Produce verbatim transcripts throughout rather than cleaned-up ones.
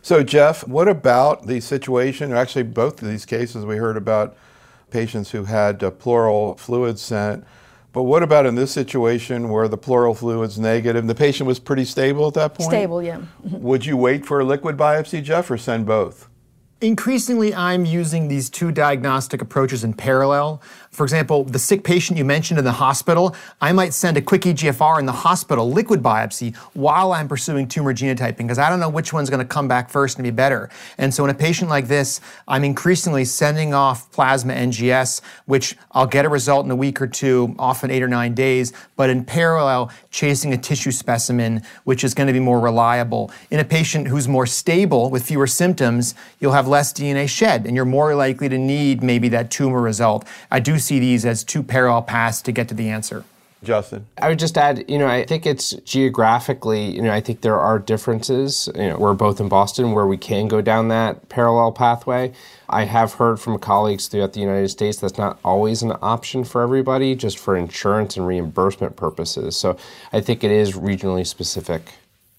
So Jeff, what about the situation, or actually both of these cases we heard about patients who had uh, pleural fluids sent, but what about in this situation where the pleural fluid's negative, the patient was pretty stable at that point? Stable, yeah. Would you wait for a liquid biopsy, Jeff, or send both? Increasingly, I'm using these two diagnostic approaches in parallel. For example, the sick patient you mentioned in the hospital, I might send a quick E G F R in the hospital liquid biopsy while I'm pursuing tumor genotyping, because I don't know which one's going to come back first and be better. And so in a patient like this, I'm increasingly sending off plasma N G S, which I'll get a result in a week or two, often eight or nine days, but in parallel, chasing a tissue specimen, which is going to be more reliable. In a patient who's more stable with fewer symptoms, you'll have less D N A shed, and you're more likely to need maybe that tumor result. I do see these as two parallel paths to get to the answer. Justin? I would just add, you know, I think it's geographically, you know, I think there are differences. You know, we're both in Boston where we can go down that parallel pathway. I have heard from colleagues throughout the United States that's not always an option for everybody, just for insurance and reimbursement purposes. So I think it is regionally specific.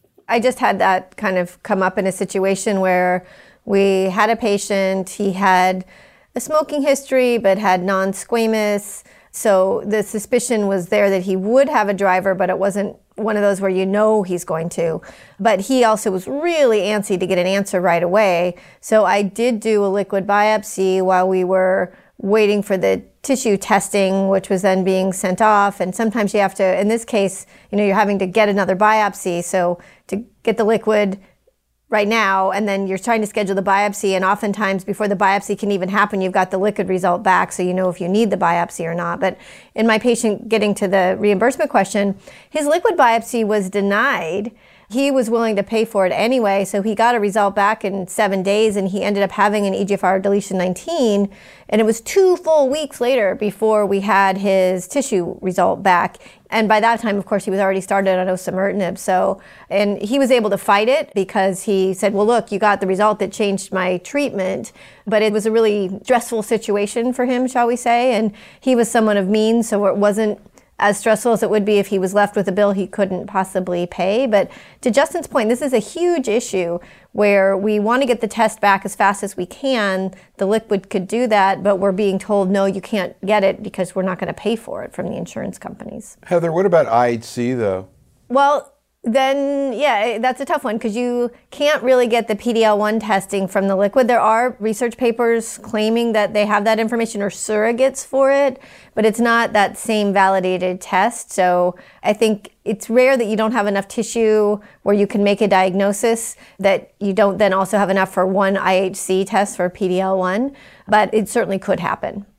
I just had that kind of come up in a situation where we had a patient, he had a smoking history but had non-squamous. So the suspicion was there that he would have a driver, but it wasn't one of those where you know he's going to. But he also was really antsy to get an answer right away. So I did do a liquid biopsy while we were waiting for the tissue testing, which was then being sent off. And sometimes you have to, in this case, you know, you're having to get another biopsy. So to get the liquid right now, and then you're trying to schedule the biopsy, and oftentimes before the biopsy can even happen, you've got the liquid result back, so you know if you need the biopsy or not. But in my patient, getting to the reimbursement question, his liquid biopsy was denied. He was willing to pay for it anyway, so he got a result back in seven days, and he ended up having an E G F R deletion nineteen, and it was two full weeks later before we had his tissue result back. And by that time, of course, he was already started on osimertinib. So, and he was able to fight it because he said, well, look, you got the result that changed my treatment. But it was a really stressful situation for him, shall we say. And he was someone of means, so it wasn't as stressful as it would be if he was left with a bill he couldn't possibly pay. But to Justin's point, this is a huge issue where we want to get the test back as fast as we can. The liquid could do that, but we're being told, no, you can't get it because we're not going to pay for it from the insurance companies. Heather, what about I H C though? Well, then, yeah, that's a tough one because you can't really get the P D L one testing from the liquid. There are research papers claiming that they have that information or surrogates for it, but it's not that same validated test. So I think it's rare that you don't have enough tissue where you can make a diagnosis, that you don't then also have enough for one I H C test for P D L one, but it certainly could happen.